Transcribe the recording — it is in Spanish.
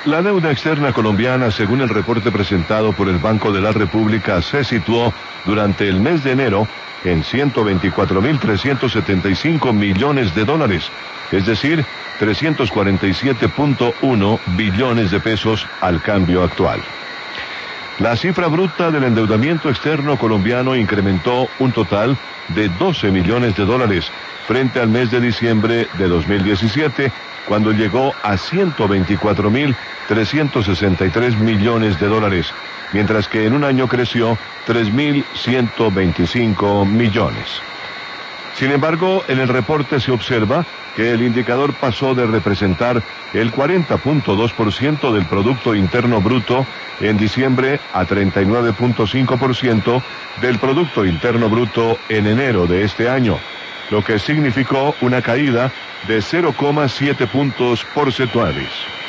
La deuda externa colombiana, según el reporte presentado por el Banco de la República, se situó durante el mes de enero en 124.375 millones de dólares, es decir, 347.1 billones de pesos al cambio actual. La cifra bruta del endeudamiento externo colombiano incrementó un total de 12 millones de dólares frente al mes de diciembre de 2017, cuando llegó a 124.363 millones de dólares, mientras que en un año creció 3.125 millones. Sin embargo, en el reporte se observa que el indicador pasó de representar el 40.2% del Producto Interno Bruto en diciembre a 39.5% del Producto Interno Bruto en enero de este año, lo que significó una caída de 0,7 puntos porcentuales.